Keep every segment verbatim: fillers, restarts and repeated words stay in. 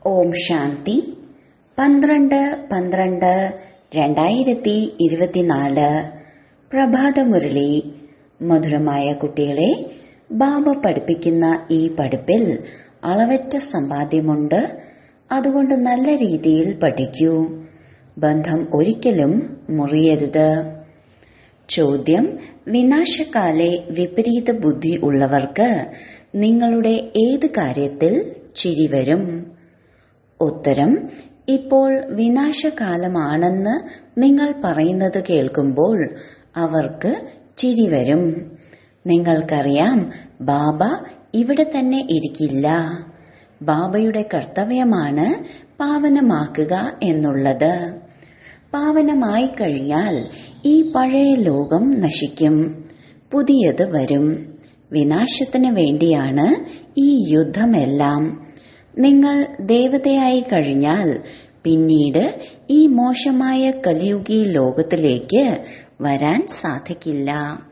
ഓം ശാന്തി. പന്ത്രണ്ട് പന്ത്രണ്ട് രണ്ടായിരത്തി ഇരുപത്തിനാല് പ്രഭാതമുരളി. മധുരമായ കുട്ടികളെ, ബാബ പഠിപ്പിക്കുന്ന ഈ പഠിപ്പിൽ അളവറ്റ സമ്പാദ്യമുണ്ട്. അതുകൊണ്ട് നല്ല രീതിയിൽ പഠിക്കൂ. ബന്ധം ഒരിക്കലും മുറിയരുത്. ചോദ്യം: വിനാശകാലെ വിപരീത ബുദ്ധി ഉള്ളവർക്ക് നിങ്ങളുടെ ഏത് കാര്യത്തിൽ ചിരി വരും? ഉത്തരം: ഇപ്പോൾ വിനാശകാലമാണെന്ന് നിങ്ങൾ പറയുന്നത് കേൾക്കുമ്പോൾ അവർക്ക് ചിരി വരും. നിങ്ങൾക്കറിയാം, ബാബ ഇവിടെ തന്നെ ഇരിക്കില്ല. ബാബയുടെ കർത്തവ്യമാണ് പാവനമാക്കുക എന്നുള്ളത്. പാവനമായി കഴിഞ്ഞാൽ ഈ പഴയ ലോകം നശിക്കും, പുതിയത് വരും. വിനാശത്തിന് വേണ്ടിയാണ് ഈ യുദ്ധമെല്ലാം. നിങ്ങൾ ദേവതയായി കഴിഞ്ഞാൽ പിന്നീട് ഈ മോശമായ കലിയുഗി ലോകത്തിലേക്ക് വരാൻ സാധിക്കില്ല.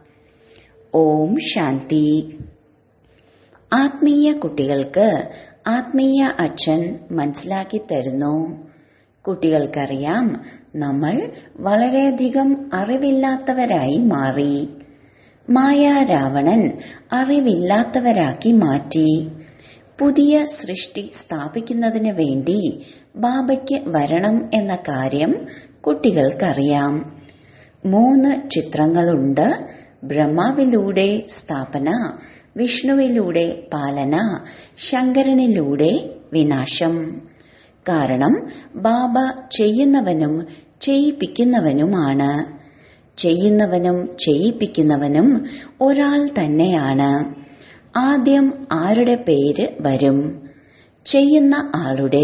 ഓം ശാന്തി. ആത്മീയ കുട്ടികൾക്ക് ആത്മീയ അച്ഛൻ മനസ്സിലാക്കി തരുന്നു. കുട്ടികൾക്കറിയാം, നമ്മൾ വളരെയധികം അറിവില്ലാത്തവരായി മാറി. മായാ രാവണൻ അറിവില്ലാത്തവരാക്കി മാറ്റി. പുതിയ സൃഷ്ടി സ്ഥാപിക്കുന്നതിന് വേണ്ടി ബാബയ്ക്ക് വരണം എന്ന കാര്യം കുട്ടികൾക്കറിയാം. മൂന്ന് ചിത്രങ്ങളുണ്ട്: ബ്രഹ്മാവിലൂടെ സ്ഥാപന, വിഷ്ണുവിലൂടെ പാലന, ശങ്കരനിലൂടെ വിനാശം. കാരണം ബാബ ചെയ്യുന്നവനും ചെയ്യിപ്പിക്കുന്നവനുമാണ്. ചെയ്യുന്നവനും ചെയ്യിപ്പിക്കുന്നവനും ഒരാൾ തന്നെയാണ്. ആദ്യം ആരുടെ പേര് വരും? ചെയ്യുന്ന ആളുടെ.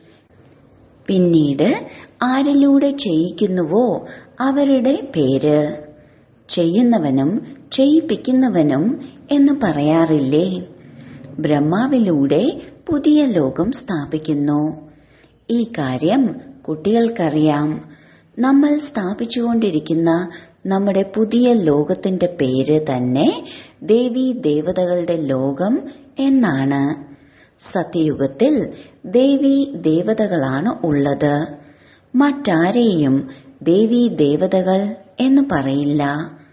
പിന്നീട് ആരിലൂടെ ചെയ്യിക്കുന്നുവോ അവരുടെ പേര്. ചെയ്യുന്നവനും ചെയ്യിപ്പിക്കുന്നവനും എന്ന് പറയാറില്ലേ? ബ്രഹ്മാവിലൂടെ പുതിയ ലോകം സ്ഥാപിക്കുന്നു. ഈ കാര്യം കുട്ടികൾക്കറിയാം. നമ്മൾ സ്ഥാപിച്ചുകൊണ്ടിരിക്കുന്ന നമ്മുടെ പുതിയ ലോകത്തിന്റെ പേര് തന്നെ ദേവീ ദേവതകളുടെ ലോകം എന്നാണ്. സത്യയുഗത്തിൽ ദേവീ ദേവതകളാണ് ഉള്ളത്. മറ്റാരെയും ദേവീ ദേവതകൾ എന്ന് പറയില്ല.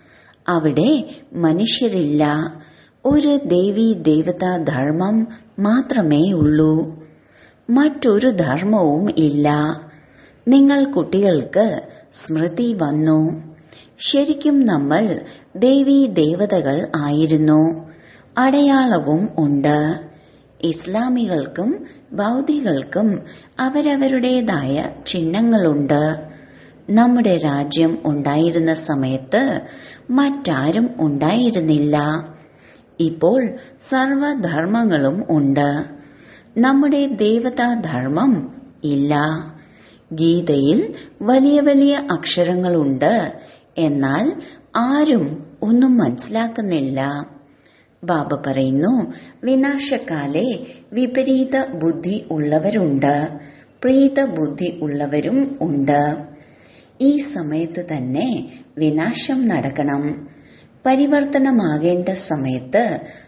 അവിടെ മനുഷ്യരില്ല. ഒരു ദേവീ ദേവതാ ധർമ്മം മാത്രമേ ഉള്ളൂ. മറ്റൊരു ധർമ്മവും ഇല്ല. നിങ്ങൾ കുട്ടികൾക്ക് സ്മൃതി വന്നു. ശരിക്കും നമ്മൾ ദേവീ ദേവതകൾ ആയിരുന്നു. അടയാളവും ഉണ്ട്. ഇസ്ലാമികൾക്കും ബൗദ്ധികൾക്കും അവരവരുടേതായ ചിഹ്നങ്ങളുണ്ട്. നമ്മുടെ രാജ്യം ഉണ്ടായിരുന്ന സമയത്ത് മറ്റാരും ഉണ്ടായിരുന്നില്ല. ഇപ്പോൾ സർവധർമ്മങ്ങളും ഉണ്ട്. നമ്മുടെ ദേവതാധർമ്മം ഇല്ല. ഗീതയിൽ വലിയ വലിയ അക്ഷരങ്ങളുണ്ട്, എന്നാൽ ആരും ഒന്നും മനസ്സിലാക്കുന്നില്ല. ബാബ പറയുന്നു, വിനാശകാലെ വിപരീത ബുദ്ധി ഉള്ളവരുണ്ട്, പ്രീത ബുദ്ധി ഉള്ളവരും ഉണ്ട്. ഈ സമയത്ത് തന്നെ വിനാശം നടക്കണം. പരിവർത്തനമാകേണ്ട സമയത്ത്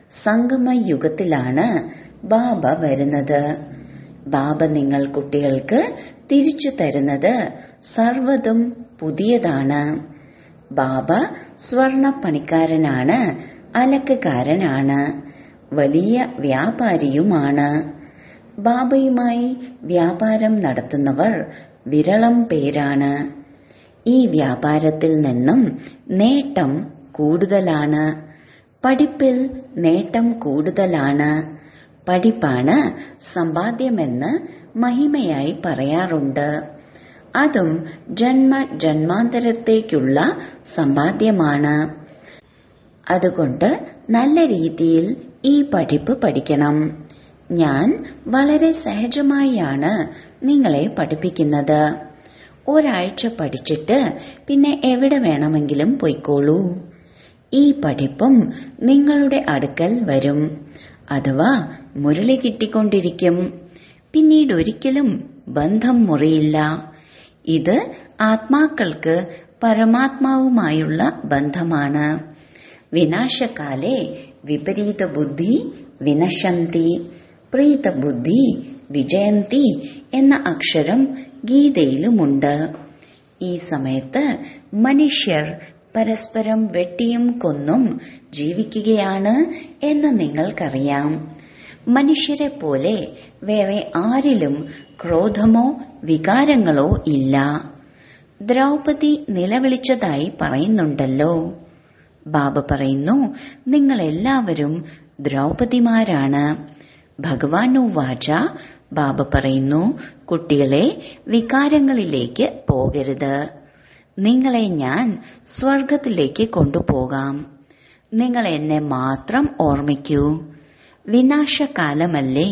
സംഗമയുഗത്തിലാണ് ബാബ വരുന്നത്. ബാബ നിങ്ങൾ കുട്ടികൾക്ക് തിരിച്ചു തരുന്നത് സർവ്വതും പുതിയതാണ്. ബാബ സ്വർണ പണിക്കാരനാണ്, അലക്കുകാരനാണ്, വലിയ വ്യാപാരിയുമാണ്. ബാബയുമായി വ്യാപാരം നടത്തുന്നവർ വിരളം പേരാണ്. ഈ വ്യാപാരത്തിൽ നിന്നും നേട്ടം കൂടുതലാണ്. പഠിപ്പിൽ നേട്ടം കൂടുതലാണ്. പഠിപ്പാണ് സമ്പാദ്യമെന്ന് മഹിമയായി പറയാറുണ്ട്. അതും ജന്മ ജന്മാന്തരത്തേക്കുള്ള സമ്പാദ്യമാണ്. അതുകൊണ്ട് നല്ല രീതിയിൽ ഈ പഠിപ്പ് പഠിക്കണം. ഞാൻ വളരെ സഹജമായാണ് നിങ്ങളെ പഠിപ്പിക്കുന്നത്. ഒരാഴ്ച പഠിച്ചിട്ട് പിന്നെ എവിടെ വേണമെങ്കിലും പോയിക്കോളൂ. ഈ പഠിപ്പും നിങ്ങളുടെ അടുക്കൽ വരും, അഥവാ മുരളി കിട്ടിക്കൊണ്ടിരിക്കും. പിന്നീട് ഒരിക്കലും ബന്ധം മുറിയില്ല. ഇത് ആത്മാക്കൾക്ക് പരമാത്മാവുമായുള്ള ബന്ധമാണ്. വിനാശകാലേ വിപരീത ബുദ്ധി വിനശന്തി, പ്രീത ബുദ്ധി വിജയന്തി എന്ന അക്ഷരം ഗീതയിലുമുണ്ട്. ഈ സമയത്ത് മനുഷ്യർ പരസ്പരം വെട്ടിയും കൊന്നും ജീവിക്കുകയാണ് എന്ന് നിങ്ങൾക്കറിയാം. മനുഷ്യരെ പോലെ വേറെ ആരിലും ക്രോധമോ വികാരങ്ങളോ ഇല്ല. ദ്രൗപദി നിലവിളിച്ചതായി പറയുന്നുണ്ടല്ലോ. ബാബ പറയുന്നു, നിങ്ങളെല്ലാവരും ദ്രൗപദിമാരാണ്. ഭഗവാനു വാച ബാബ പറയുന്നു, കുട്ടികളെ വികാരങ്ങളിലേക്ക് പോകരുത്. നിങ്ങളെ ഞാൻ സ്വർഗത്തിലേക്ക് കൊണ്ടുപോകാം. നിങ്ങൾ എന്നെ മാത്രം ഓർമ്മിക്കൂ. വിനാശകാലമല്ലേ,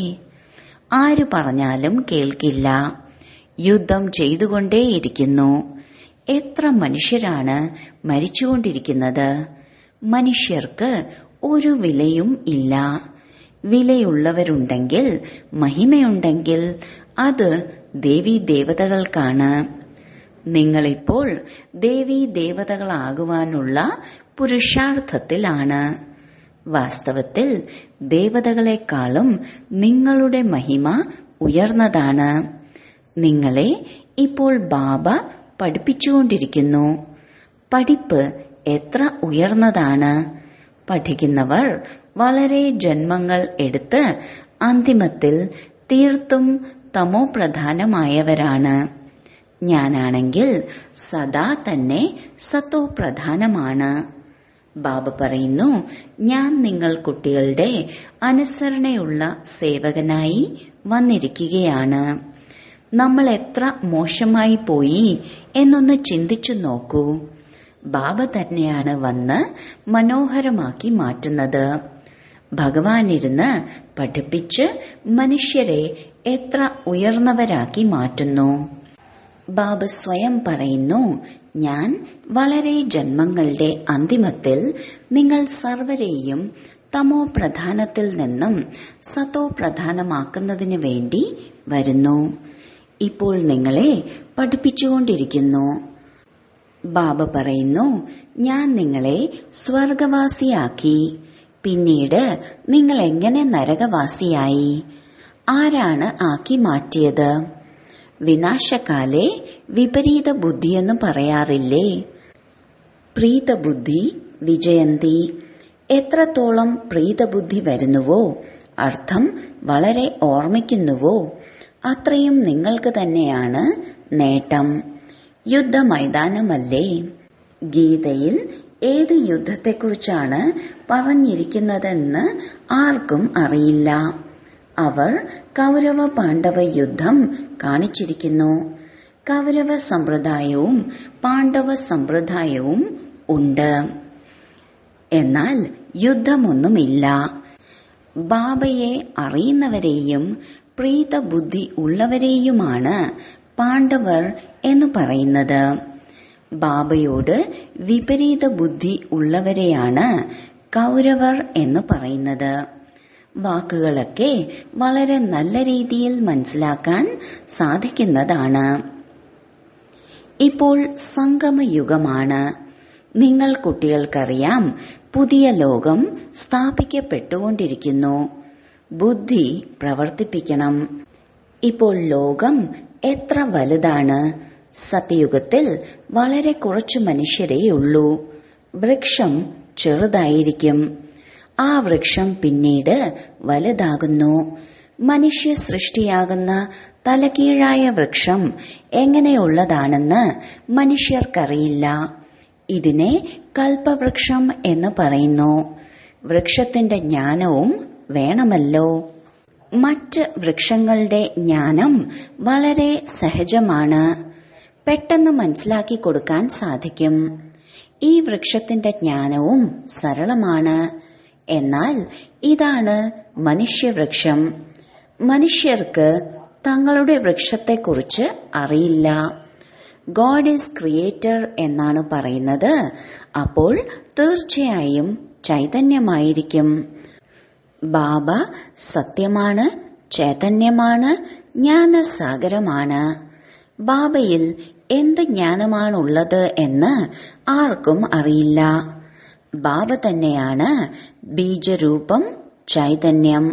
ആര് പറഞ്ഞാലും കേൾക്കില്ല. യുദ്ധം ചെയ്തുകൊണ്ടേയിരിക്കുന്നു. എത്ര മനുഷ്യരാണ് മരിച്ചുകൊണ്ടിരിക്കുന്നത്. മനുഷ്യർക്ക് ഒരു വിലയും ഇല്ല. വിലയുള്ളവരുണ്ടെങ്കിൽ, മഹിമയുണ്ടെങ്കിൽ അത് ദേവീ ദേവതകൾക്കാണ്. നിങ്ങളിപ്പോൾ ദേവീ ദേവതകളാകുവാനുള്ള പുരുഷാർത്ഥത്തിലാണ്. വാസ്തവത്തിൽ ദേവതകളെക്കാളും നിങ്ങളുടെ മഹിമ ഉയർന്നതാണ്. നിങ്ങളെ ഇപ്പോൾ ബാബ പഠിപ്പിച്ചുകൊണ്ടിരിക്കുന്നു. പഠിപ്പ് എത്ര ഉയർന്നതാണ്. പഠിക്കുന്നവർ വളരെ ജന്മങ്ങൾ എടുത്ത് അന്തിമത്തിൽ തീർത്തും തമോ പ്രധാനമായവരാണ്. ഞാനാണെങ്കിൽ സദാ തന്നെ സത്തോ പ്രധാനമാണ്. ബാബ പറയുന്നു, ഞാൻ നിങ്ങൾ കുട്ടികളുടെ അനുസരണയുള്ള സേവകനായി വന്നിരിക്കുകയാണ്. നമ്മൾ എത്ര മോശമായി പോയി എന്നൊന്ന് ചിന്തിച്ചു നോക്കൂ. ബാബ തന്നെയാണ് വന്ന് മനോഹരമാക്കി മാറ്റുന്നത്. ഭഗവാനിരുന്ന് പഠിപ്പിച്ച് മനുഷ്യരെ എത്ര ഉയർന്നവരാക്കി മാറ്റുന്നു. ബാബ സ്വയം പറയുന്നു, ഞാൻ വളരെ ജന്മങ്ങളുടെ അന്തിമത്തിൽ നിങ്ങൾ സർവരെയും തമോ പ്രധാനത്തിൽ നിന്നും സത്തോ പ്രധാനമാക്കുന്നതിനു വേണ്ടി വരുന്നു. ഇപ്പോൾ നിങ്ങളെ പഠിപ്പിച്ചുകൊണ്ടിരിക്കുന്നു. ബാബ പറയുന്നു, ഞാൻ നിങ്ങളെ സ്വർഗവാസിയാക്കി. പിന്നീട് നിങ്ങൾ എങ്ങനെ നരകവാസിയായി? ആരാണ് ആക്കി മാറ്റിയത്? വിനാശകാലെ വിപരീത ബുദ്ധിയെന്ന് പറയാറില്ലേ? പ്രീതബുദ്ധി വിജയന്തി. എത്രത്തോളം പ്രീതബുദ്ധി വരുന്നുവോ, അർത്ഥം വളരെ ഓർമ്മിക്കുന്നുവോ, അത്രയും നിങ്ങൾക്ക് തന്നെയാണ് നേട്ടം. യുദ്ധമൈതാനമല്ലേ? ഗീതയിൽ ഏത് യുദ്ധത്തെക്കുറിച്ചാണ് പറഞ്ഞിരിക്കുന്നതെന്ന് ആർക്കും അറിയില്ല. അവർ കൗരവ പാണ്ഡവ യുദ്ധം കാണിച്ചിരിക്കുന്നു. കൗരവ സമ്പ്രദായവും പാണ്ഡവ സമ്പ്രദായവും ഉണ്ട്. എന്നാൽ യുദ്ധമൊന്നുമില്ല. ബാബയെ അറിയുന്നവരെയും പ്രീതബുദ്ധി ഉള്ളവരെയുമാണ് പാണ്ഡവർ എന്ന് പറയുന്നത്. ബാബയോട് വിപരീത ബുദ്ധി ഉള്ളവരെയാണ് കൗരവർ എന്ന് പറയുന്നത്. വാക്കുകളൊക്കെ വളരെ നല്ല രീതിയിൽ മനസ്സിലാക്കാൻ സാധിക്കുന്നതാണ്. ഇപ്പോൾ സംഗമയുഗമാണ്. നിങ്ങൾ കുട്ടികൾക്കറിയാം, പുതിയ ലോകം സ്ഥാപിക്കപ്പെട്ടുകൊണ്ടിരിക്കുന്നു. ബുദ്ധി പ്രവർത്തിപ്പിക്കണം. ഇപ്പോൾ ലോകം എത്ര വലുതാണ്. സത്യയുഗത്തിൽ വളരെ കുറച്ചു മനുഷ്യരേയുള്ളൂ. വൃക്ഷം ചെറുതായിരിക്കും. ആ വൃക്ഷം പിന്നീട് വലുതാകുന്നു. മനുഷ്യ സൃഷ്ടിയാകുന്ന തലകീഴായ വൃക്ഷം എങ്ങനെയുള്ളതാണെന്ന് മനുഷ്യർക്കറിയില്ല. ഇതിനെ കൽപ്പവൃക്ഷം എന്ന് പറയുന്നു. വൃക്ഷത്തിന്റെ ജ്ഞാനവും വേണമല്ലോ. മറ്റ് വൃക്ഷങ്ങളുടെ ജ്ഞാനം വളരെ സഹജമാണ്. പെട്ടെന്ന് മനസ്സിലാക്കി കൊടുക്കാൻ സാധിക്കും. ഈ വൃക്ഷത്തിന്റെ ജ്ഞാനവും സരളമാണ്. എന്നാൽ ഇതാണ് മനുഷ്യവൃക്ഷം. മനുഷ്യർക്ക് തങ്ങളുടെ വൃക്ഷത്തെക്കുറിച്ച് അറിയില്ല. ഗോഡ് ഈസ് ക്രിയേറ്റർ എന്നാണ് പറയുന്നത്. അപ്പോൾ തീർച്ചയായും ചൈതന്യമായിരിക്കും. ബാബ സത്യമാണ്, ചൈതന്യമാണ്, ജ്ഞാനസാഗരമാണ്. ബാബയിൽ എന്ത് ജ്ഞാനമാണുള്ളത് എന്ന് ആർക്കും അറിയില്ല. ബാബ തന്നെയാണ് ബീജരൂപം, ചൈതന്യം.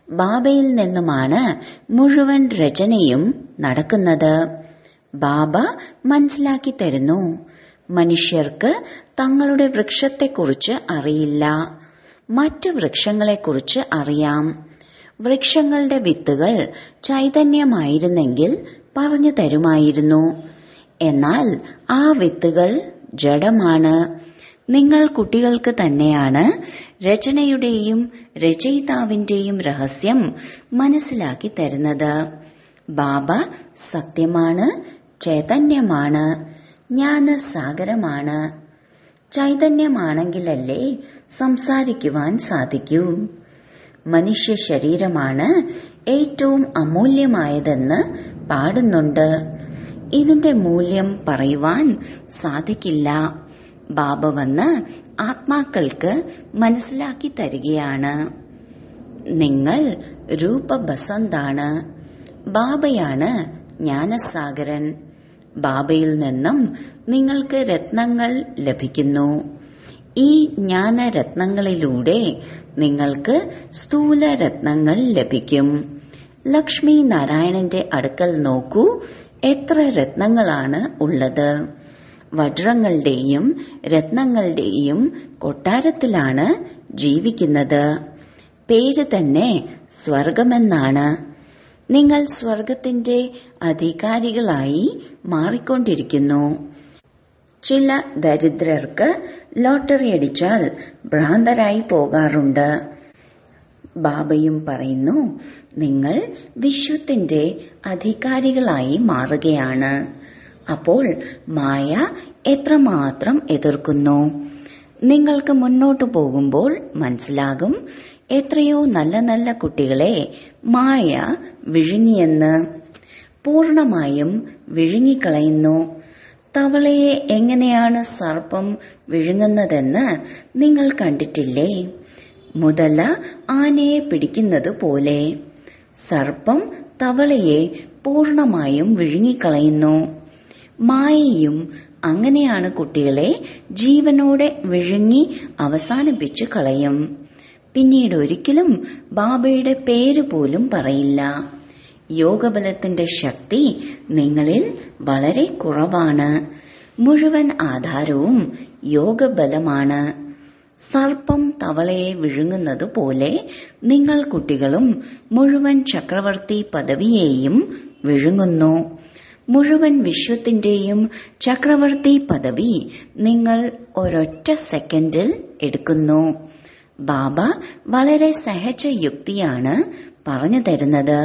ബാബയിൽ നിന്നുമാണ് മുഴുവൻ രചനയും നടക്കുന്നത്. ബാബ മനസ്സിലാക്കി തരുന്നു, മനുഷ്യർക്ക് തങ്ങളുടെ വൃക്ഷത്തെക്കുറിച്ച് അറിയില്ല, മറ്റു വൃക്ഷങ്ങളെക്കുറിച്ച് അറിയാം. വൃക്ഷങ്ങളുടെ വിത്തുകൾ ചൈതന്യമായിരുന്നെങ്കിൽ പറഞ്ഞു തരുമായിരുന്നു. എന്നാൽ ആ വിത്തുകൾ ജഡമാണ്. നിങ്ങൾ കുട്ടികൾക്ക് തന്നെയാണ് രചനയുടെയും രചയിതാവിന്റെയും രഹസ്യം മനസ്സിലാക്കി തരുന്നത്. ബാബ സത്യമാണ്, ചൈതന്യമാണ്, ജ്ഞാനസാഗരമാണ്. ചൈതന്യമാണെങ്കിലല്ലേ സംസാരിക്കുവാൻ സാധിക്കൂ. മനുഷ്യ ശരീരമാണ് ഏറ്റവും അമൂല്യമായതെന്ന് പാടുന്നുണ്ട്. ഇതിന്റെ മൂല്യം പറയുവാൻ സാധിക്കില്ല. ബാബ വന്ന് ആത്മാക്കൾക്ക് മനസ്സിലാക്കി തരികയാണ്. നിങ്ങൾ രൂപബസന്താണ്. ബാബയാണ് ജ്ഞാനസാഗരൻ. ബാബയിൽ നിന്നും നിങ്ങൾക്ക് രത്നങ്ങൾ ലഭിക്കുന്നു. ഈ ജ്ഞാനരത്നങ്ങളിലൂടെ നിങ്ങൾക്ക് സ്ഥൂല രത്നങ്ങൾ ലഭിക്കും. ലക്ഷ്മി നാരായണന്റെ അടുക്കൽ നോക്കൂ, എത്ര രത്നങ്ങളാണ് ഉള്ളത്. വജ്രങ്ങളുടെയും രത്നങ്ങളുടെയും കൊട്ടാരത്തിലാണ് ജീവിക്കുന്നത്. പേര് തന്നെ സ്വർഗമെന്നാണ്. നിങ്ങൾ സ്വർഗത്തിന്റെ അധികാരികളായി മാറിക്കൊണ്ടിരിക്കുന്നു. ചില ദരിദ്രർക്ക് ലോട്ടറി അടിച്ചാൽ ഭ്രാന്തരായി പോകാറുണ്ട്. ബാബയും പറയുന്നു, നിങ്ങൾ വിശ്വത്തിന്റെ അധികാരികളായി മാറുകയാണ്. അപ്പോൾ മായ എത്രമാത്രം എതിർക്കുന്നു. നിങ്ങൾക്ക് മുന്നോട്ടു പോകുമ്പോൾ മനസ്സിലാകും, എത്രയോ നല്ല നല്ല കുട്ടികളെ മായ വിഴുങ്ങിയെന്ന്. പൂർണമായും വിഴുങ്ങിക്കളയുന്നു. തവളയെ എങ്ങനെയാണ് സർപ്പം വിഴുങ്ങുന്നതെന്ന് നിങ്ങൾ കണ്ടിട്ടില്ലേ? മുതല ആനയെ പിടിക്കുന്നത് പോലെ സർപ്പം തവളയെ പൂർണമായും വിഴുങ്ങിക്കളയുന്നു. മായയും അങ്ങനെയാണ് കുട്ടികളെ ജീവനോടെ വിഴുങ്ങി അവസാനിപ്പിച്ചു കളയും. പിന്നീട് ഒരിക്കലും ബാബയുടെ പേര് പോലും പറയില്ല. യോഗബലത്തിന്റെ ശക്തി നിങ്ങളിൽ വളരെ കുറവാണ്. മുഴുവൻ ആധാരവും യോഗബലമാണ്. സർപ്പം തവളയെ വിഴുങ്ങുന്നത് പോലെ നിങ്ങൾ കുട്ടികളും മുഴുവൻ ചക്രവർത്തി പദവിയെയും വിഴുങ്ങുന്നു. മുഴുവൻ വിശ്വത്തിന്റെയും ചക്രവർത്തി പദവി നിങ്ങൾ ഒരൊറ്റ സെക്കൻഡിൽ എടുക്കുന്നു. ബാബ വളരെ സഹജ യുക്തിയാണ് പറഞ്ഞു തരുന്നത്.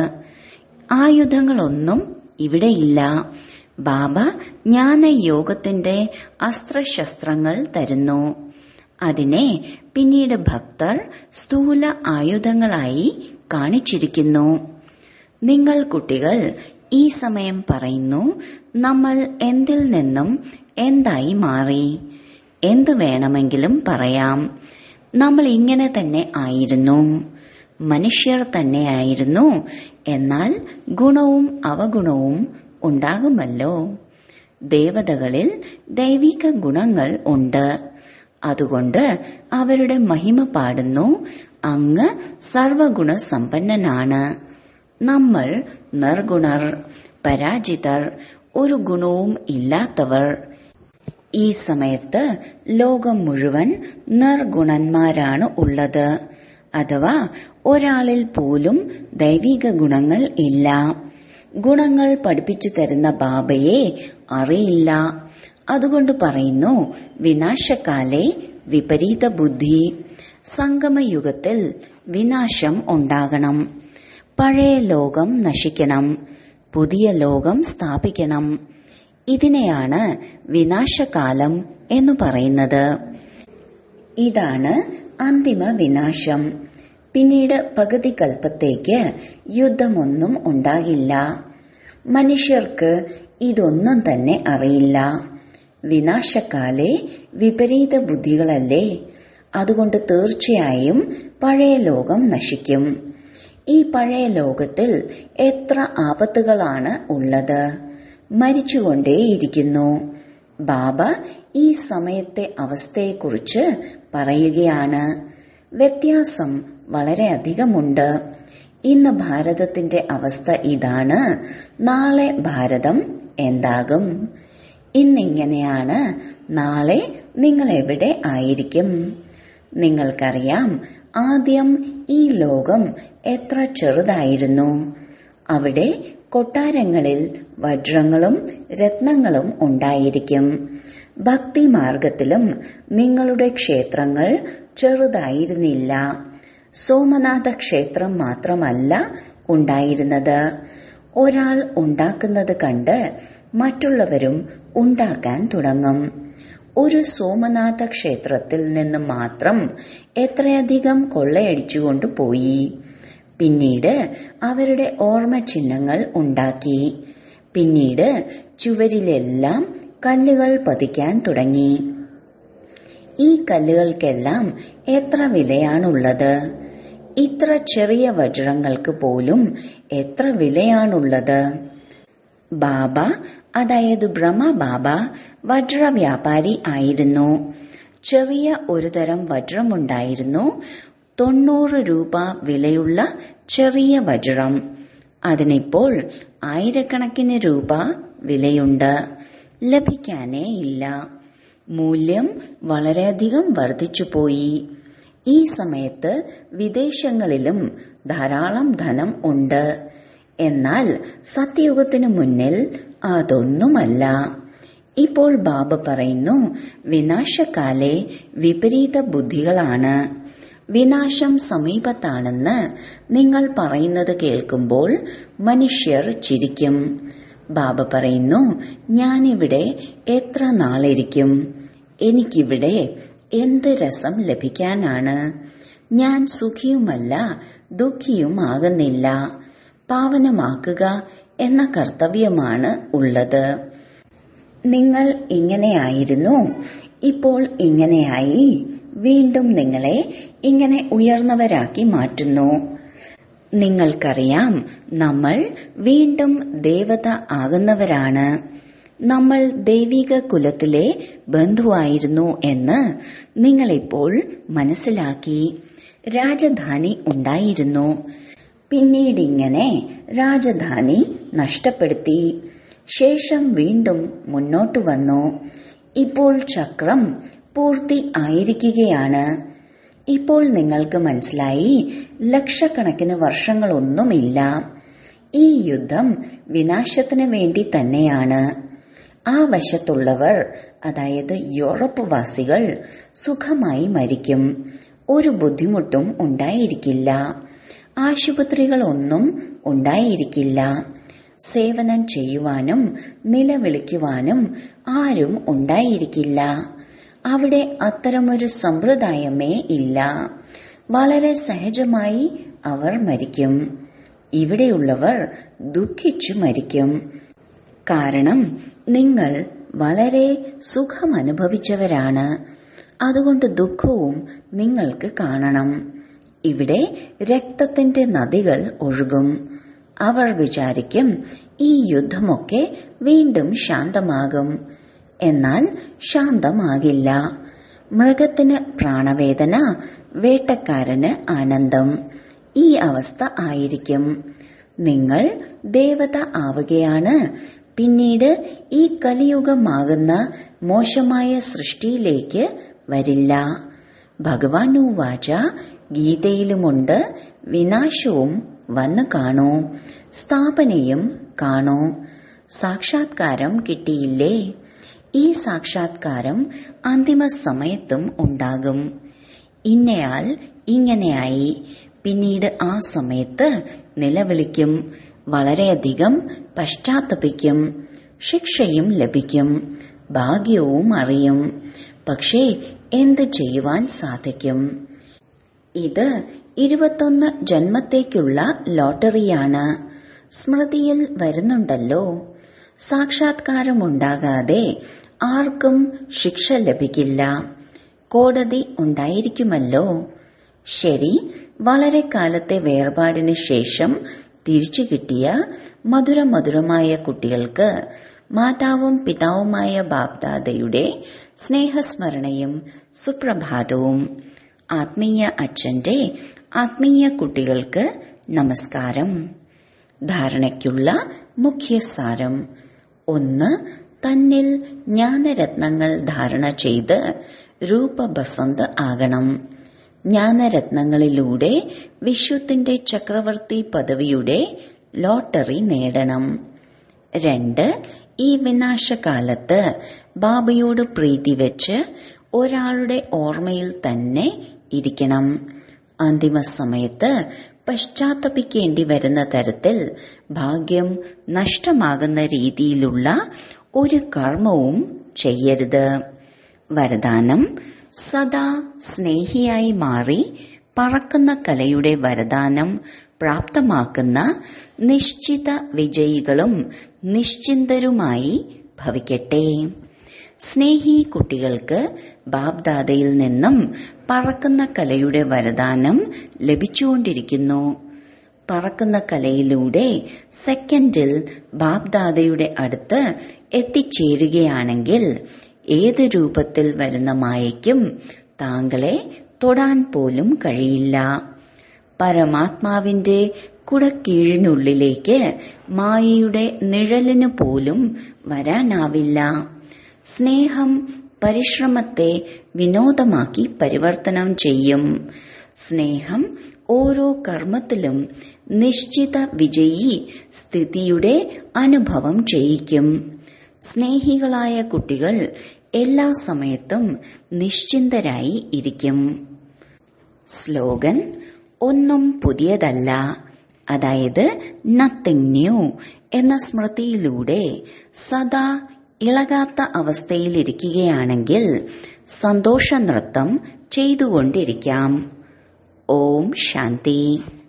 ആയുധങ്ങളൊന്നും ഇവിടെയില്ല. ബാബ ജ്ഞാനയോഗത്തിന്റെ അസ്ത്രശസ്ത്രങ്ങൾ തരുന്നു. അതിനെ പിന്നീട് ഭക്തർ സ്ഥൂല ആയുധങ്ങളായി കാണിച്ചിരിക്കുന്നു. നിങ്ങൾ കുട്ടികൾ ഈ സമയം പറയുന്നു, നമ്മൾ എന്തിൽ നിന്നും എന്തായി മാറി. എന്ത് വേണമെങ്കിലും പറയാം. നമ്മൾ ഇങ്ങനെ തന്നെ ആയിരുന്നു, മനുഷ്യർ തന്നെയായിരുന്നു. എന്നാൽ ഗുണവും അവഗുണവും ഉണ്ടാകുമല്ലോ. ദേവതകളിൽ ദൈവിക ഗുണങ്ങൾ ഉണ്ട്. അതുകൊണ്ട് അവരുടെ മഹിമ പാടുന്നു, അങ്ങ് സർവഗുണ സമ്പന്നനാണ്. നമ്മൾ നിർഗുണർ, പരാജിതർ, ഒരു ഗുണവും ഇല്ലാത്തവർ. ഈ സമയത്ത് ലോകം മുഴുവൻ നിർഗുണന്മാരാണ് ഉള്ളത്. അഥവാ ഒരാളിൽ പോലും ദൈവിക ഗുണങ്ങൾ ഇല്ല. ഗുണങ്ങൾ പഠിപ്പിച്ചു തരുന്ന ബാബയെ അറിയില്ല. അതുകൊണ്ട് പറയുന്നു, വിനാശകാലേ വിപരീത ബുദ്ധി. സംഗമയുഗത്തിൽ വിനാശം ഉണ്ടാകണം. പഴയ ലോകം നശിക്കണം, പുതിയ ലോകം സ്ഥാപിക്കണം. ഇതിനെയാണ് വിനാശകാലം എന്ന് പറയുന്നത്. ഇതാണ് അന്തിമ വിനാശം. പിന്നീട് പകുതി കൽപ്പത്തേക്ക് യുദ്ധമൊന്നും ഉണ്ടാകില്ല. മനുഷ്യർക്ക് ഇതൊന്നും തന്നെ അറിയില്ല. വിനാശകാലേ വിപരീത ബുദ്ധികളല്ലേ. അതുകൊണ്ട് തീർച്ചയായും പഴയ ലോകം നശിക്കും. ഈ പഴയ ലോകത്തിൽ എത്ര ആപത്തുകളാണ് ഉള്ളത്. മരിച്ചുകൊണ്ടേയിരിക്കുന്നു. ബാബ ഈ സമയത്തെ അവസ്ഥയെക്കുറിച്ച് പറയുകയാണ്. വ്യത്യാസം വളരെ അധികമുണ്ട്. ഇന്ന് ഭാരതത്തിന്റെ അവസ്ഥ ഇതാണ്. നാളെ ഭാരതം എന്താകും? ഇന്നിങ്ങനെയാണ്. നാളെ നിങ്ങൾ എവിടെ ആയിരിക്കും? നിങ്ങൾക്കറിയാം, ആദ്യം ഈ ലോകം എത്ര ചെറുതായിരുന്നു. അവിടെ കൊട്ടാരങ്ങളിൽ വജ്രങ്ങളും രത്നങ്ങളും ഉണ്ടായിരിക്കും. ഭക്തി മാർഗത്തിലും നിങ്ങളുടെ ക്ഷേത്രങ്ങൾ ചെറുതായിരുന്നില്ല. സോമനാഥ ക്ഷേത്രം മാത്രമല്ല ഉണ്ടായിരുന്നത്. ഒരാൾ ഉണ്ടാക്കുന്നത് കണ്ട് മറ്റുള്ളവരും ഉണ്ടാക്കാൻ തുടങ്ങും. ഒരു സോമനാഥ ക്ഷേത്രത്തിൽ നിന്ന് മാത്രം എത്രയധികം കൊള്ളയടിച്ചുകൊണ്ട് പോയി. പിന്നീട് അവരുടെ ഓർമ്മ ചിഹ്നങ്ങൾ ഉണ്ടാക്കി. പിന്നീട് ചുവരിലെല്ലാം കല്ലുകൾ പതിക്കാൻ തുടങ്ങി. ഈ കല്ലുകൾക്കെല്ലാം എത്ര വിലയാണുള്ളത്? ഇത്ര ചെറിയ വജ്രങ്ങൾക്ക് പോലും എത്ര വിലയാണുള്ളത്? ബാബ, അതായത് ബ്രഹ്മ ബാബ, വജ്ര വ്യാപാരി ആയിരുന്നു. ചെറിയ ഒരു തരം വജ്രമുണ്ടായിരുന്നു. തൊണ്ണൂറ് രൂപ വിലയുള്ള ചെറിയ വജ്രം. അതിനിപ്പോൾ ആയിരക്കണക്കിന് രൂപ വിലയുണ്ട്. ലഭിക്കാനേ ഇല്ല. മൂല്യം വളരെയധികം വർദ്ധിച്ചുപോയി. ഈ സമയത്ത് വിദേശങ്ങളിലും ധാരാളം ധനം ഉണ്ട്. എന്നാൽ സത്യയുഗത്തിനു മുന്നിൽ അതൊന്നുമല്ല. ഇപ്പോൾ ബാബ പറയുന്നു, വിനാശകാലെ വിപരീത ബുദ്ധികളാണ്. വിനാശം സമീപത്താണെന്ന് നിങ്ങൾ പറയുന്നത് കേൾക്കുമ്പോൾ മനുഷ്യർ ചിരിക്കും. ബാബ പറയുന്നു, ഞാനിവിടെ എത്ര നാളിരിക്കും? എനിക്കിവിടെ എന്ത് രസം ലഭിക്കാനാണ്? ഞാൻ സുഖിയുമല്ല, ദുഃഖിയുമാകുന്നില്ല. പാവനമാക്കുക എന്ന കർത്തവ്യമാണ് ഉള്ളത്. നിങ്ങൾ ഇങ്ങനെയായിരുന്നു, ഇപ്പോൾ ഇങ്ങനെയായി. വീണ്ടും നിങ്ങളെ ഇങ്ങനെ ഉയർന്നവരാക്കി മാറ്റുന്നു. നിങ്ങൾക്കറിയാം, നമ്മൾ വീണ്ടും ദേവത ആകുന്നവരാണ്. നമ്മൾ ദൈവിക കുലത്തിലെ ബന്ധുവായിരുന്നു എന്ന് നിങ്ങളിപ്പോൾ മനസ്സിലാക്കി. രാജധാനി ഉണ്ടായിരുന്നു. പിന്നീടിങ്ങനെ രാജധാനി നഷ്ടപ്പെടുത്തി. ശേഷം വീണ്ടും മുന്നോട്ടു വന്നു. ഇപ്പോൾ ചക്രം പൂർത്തി ആയിരിക്കുകയാണ്. ഇപ്പോൾ നിങ്ങൾക്ക് മനസ്സിലായി, ലക്ഷക്കണക്കിന് വർഷങ്ങളൊന്നുമില്ല. ഈ യുദ്ധം വിനാശത്തിന് വേണ്ടി തന്നെയാണ്. ആ വശത്തുള്ളവർ, അതായത് യൂറോപ്പ് വാസികൾ, സുഖമായി മരിക്കും. ഒരു ബുദ്ധിമുട്ടും ഉണ്ടായിരിക്കില്ല. ആശുപത്രികളൊന്നും ഉണ്ടായിരിക്കില്ല. സേവനം ചെയ്യുവാനും നിലവിളിക്കുവാനും ആരും ഉണ്ടായിരിക്കില്ല. അവിടെ അത്തരമൊരു സമ്പ്രദായമേ ഇല്ല. വളരെ സഹജമായി അവർ മരിക്കും. ഇവിടെയുള്ളവർ ദുഃഖിച്ചു മരിക്കും. കാരണം നിങ്ങൾ വളരെ സുഖമനുഭവിച്ചവരാണ്. അതുകൊണ്ട് ദുഃഖവും നിങ്ങൾക്ക് കാണണം. ഇവിടെ രക്തത്തിന്റെ നദികൾ ഒഴുകും. അവർ വിചാരിക്കും, ഈ യുദ്ധമൊക്കെ വീണ്ടും ശാന്തമാകും. എന്നാൽ ശാന്തമാകില്ല. മൃഗത്തിന് പ്രാണവേദന, വേട്ടക്കാരന് ആനന്ദം. ഈ അവസ്ഥ ആയിരിക്കും. നിങ്ങൾ ദേവത ആവുകയാണ്. പിന്നീട് ഈ കലിയുഗമാകുന്ന മോശമായ സൃഷ്ടിയിലേക്ക് വരില്ല. ഭഗവാനുവാച, ഗീതയിലുമുണ്ട്, വിനാശവും വന്നു കാണൂ, സ്ഥാപനയും കാണൂ. സാക്ഷാത്കാരം കിട്ടിയില്ലേ? ഈ സാക്ഷാത്കാരം അന്തിമ സമയത്തും ഉണ്ടാകും. ഇന്നയാൾ ഇങ്ങനെയായി. പിന്നീട് ആ സമയത്ത് നിലവിളിക്കും. വളരെയധികം പശ്ചാത്തപിക്കും. ശിക്ഷയും ലഭിക്കും. ഭാഗ്യവും അറിയും. പക്ഷേ എന്ത് ചെയ്യുവാൻ സാധിക്കും? ഇത് ഇരുപത്തൊന്ന് ജന്മത്തേക്കുള്ള ലോട്ടറിയാണ്. സ്മൃതിയിൽ വരുന്നുണ്ടല്ലോ. സാക്ഷാത്കാരമുണ്ടാകാതെ ആർക്കും ശിക്ഷ ലഭിക്കില്ല. കോടതി ഉണ്ടായിരിക്കുമല്ലോ. ശരി, വളരെ കാലത്തെ വേർപാടിന് ശേഷം തിരിച്ചു കിട്ടിയ മധുരമധുരമായ കുട്ടികൾക്ക് മാതാവും പിതാവുമായ ബാപ്ദാദയുടെ സ്നേഹസ്മരണയും സുപ്രഭാതവും. ആത്മീയ അച്ഛന്റെ ആത്മീയ കുട്ടികൾക്ക് നമസ്കാരം. ധാരണയ്ക്കുള്ള മുഖ്യസാരം. ഒന്ന്, തന്നിൽ ജ്ഞാനരത്നങ്ങൾ ധാരണ ചെയ്ത് രൂപബസന്ത് ആകണം. ജ്ഞാനരത്നങ്ങളിലൂടെ വിശ്വത്തിന്റെ ചക്രവർത്തി പദവിയുടെ ലോട്ടറി നേടണം. രണ്ട്, ഈ വിനാശകാലത്ത് ബാബയോട് പ്രീതി വെച്ച് ഒരാളുടെ ഓർമ്മയിൽ തന്നെ ഇരിക്കണം. അന്തിമ സമയത്ത് പശ്ചാത്തപിക്കേണ്ടി വരുന്ന തരത്തിൽ ഭാഗ്യം നഷ്ടമാകുന്ന രീതിയിലുള്ള ഒരു കർമ്മവും ചെയ്യരുത്. വരദാനം: സദാ സ്നേഹിയായി മാറി പറക്കുന്ന കലയുടെ വരദാനം പ്രാപ്തമാക്കുന്ന നിശ്ചിത വിജയികളും നിശ്ചിന്തരുമായി ഭവിക്കട്ടെ. സ്നേഹി കുട്ടികൾക്ക് ബാബ്ദാദയിൽ നിന്നും പറക്കുന്ന കലയുടെ വരദാനം ലഭിച്ചുകൊണ്ടിരിക്കുന്നു. പറക്കുന്ന കലയിലൂടെ സെക്കൻഡിൽ ബാബ്ദാദയുടെ അടുത്ത് എത്തിച്ചേരുകയാണെങ്കിൽ ഏത് രൂപത്തിൽ വരുന്ന മായയ്ക്കും താങ്കളെ തൊടാൻ പോലും കഴിയില്ല. പരമാത്മാവിന്റെ കുടക്കീഴിനുള്ളിലേക്ക് മായയുടെ നിഴലിന് പോലും വരാനാവില്ല. സ്നേഹം പരിശ്രമത്തെ വിനോദമാക്കി പരിവർത്തനം ചെയ്യും. സ്നേഹം ഓരോ കർമ്മത്തിലും നിശ്ചിത വിജയി സ്ഥിതിയുടെ അനുഭവം ചെയ്യിക്കും. സ്നേഹികളായ കുട്ടികൾ എല്ലാ സമയത്തും നിശ്ചിന്തരായി ഇരിക്കും. സ്ലോഗൻ: ഒന്നും പുതിയതല്ല, അതായത് നത്തിങ് ന്യൂ എന്ന സ്മൃതിയിലൂടെ സദാ ഇളകാത്ത അവസ്ഥയിലിരിക്കുകയാണെങ്കിൽ സന്തോഷ നൃത്തം ചെയ്തുകൊണ്ടിരിക്കാം. ഓം ശാന്തി.